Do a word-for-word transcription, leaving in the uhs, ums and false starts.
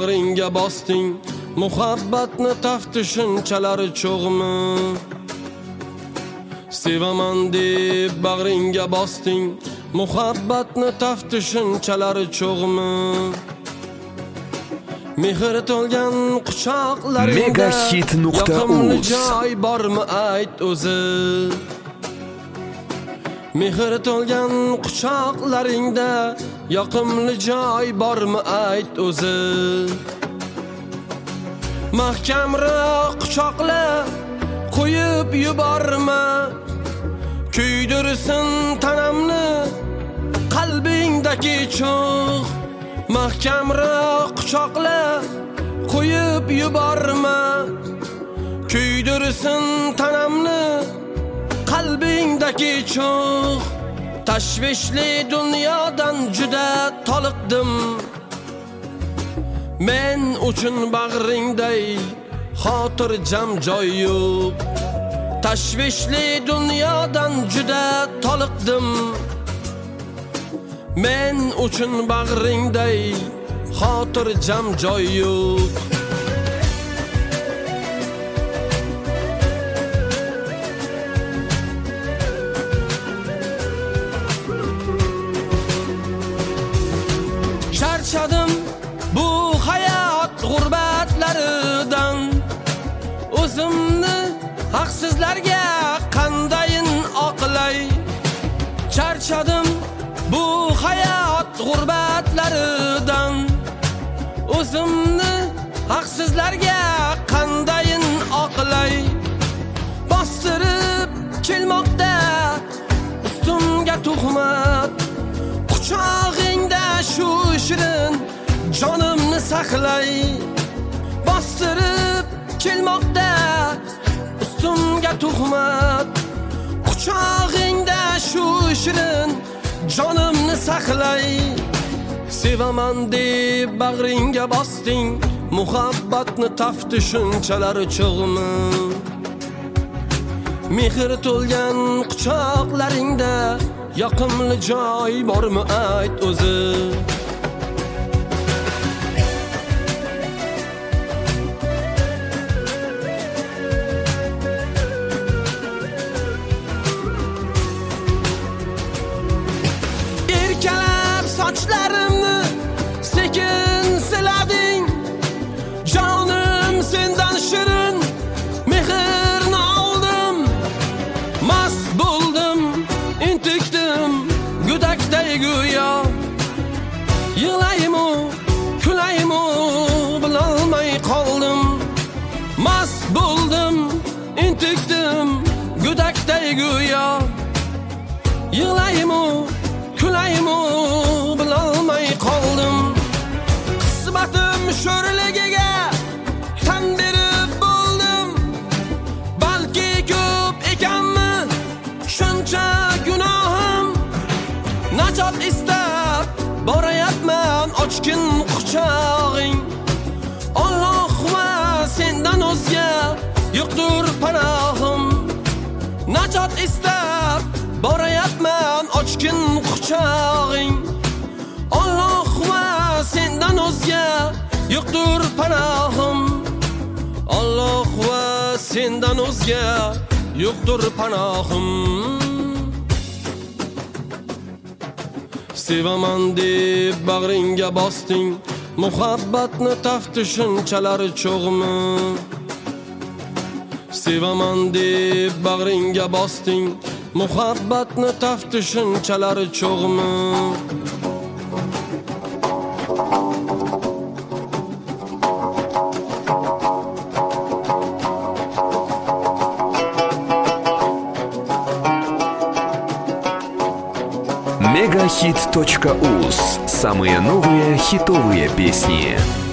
bag'ringga bosding, muhabbatni taftishunchalar cho'g'mi? Sevaman deb bag'ringga bosding, muhabbatni taftishunchalar cho'g'mi? Mehr to'lgan quchoqlaringda yoqimli joy bormi ayt o'zi? Mehr to'lgan quchoqlaringda yoqimli joy bormi ayt o'zi? Mahkamroq quchoqla, qo'yib yuborma, kuydirsin tanamni qalbingdagi cho'g'. Mahkamroq quchoqla, qo'yib yuborma, kuydirsin tanamni qalbingdagi cho'g'. Tashvishli dunyodan juda toliqdim, men uchun bag'ringday xotirjam joy yo'q. Tashvishli dunyodan juda toliqdim, men uchun bag'ringday xotirjam joy yo'q. Charchadim bu hayot g'urbatlaridan, o'zimni haqsizlarga qandayin oqlay. Charchadim bu hayot g'urbatlaridan, o'zimni haqsizlarga qandayin oqlay. Bostirib kelmoqda ustimga tuhmat, quchog'ingda shu shirin jonimni saqlay. Bostirib kelmoqda ustimga tuhmat, quchog'ingda shu shirin jonimni saqlay. Sevaman deb bag'ringga bosding, muhabbatni taftishunchalar cho'g'mi? Mehr to'lgan quchoqlaringda yoqimli joy bormi ayt o'zi? Sochlarimni sekin silading, jonim sendan shirin mehrni oldim. Mast bo'ldim, intikdim go'dakday go'yo, yig'laymu kulaymu bilolmay qoldim. Mast bo'ldim, intikdim go'dakday go'yo, yig'laymu kulaymu bilolmay qoldim. Qismatim sho'rligiga tan berib bo'ldim, balki ko'p ekanmi shuncha gunohim. Najot istab borayapman ochkin quchog'ing, Alloh va sendan o'zga yo'qdir panohim. Najot istab borayapman ochkin quchog'ing, Alloh va sendan o'zga yo'qdir panohim. Alloh va sendan o'zga yo'qdir panohim. Sevaman deb bag'ringga bosding, muhabbatni taftishunchalar cho'g'mi? Sevaman deb bag'ringga bosding, muhabbatni taftishunchalar cho'g'mi? мегахит точка уз. Самые новые хитовые песни.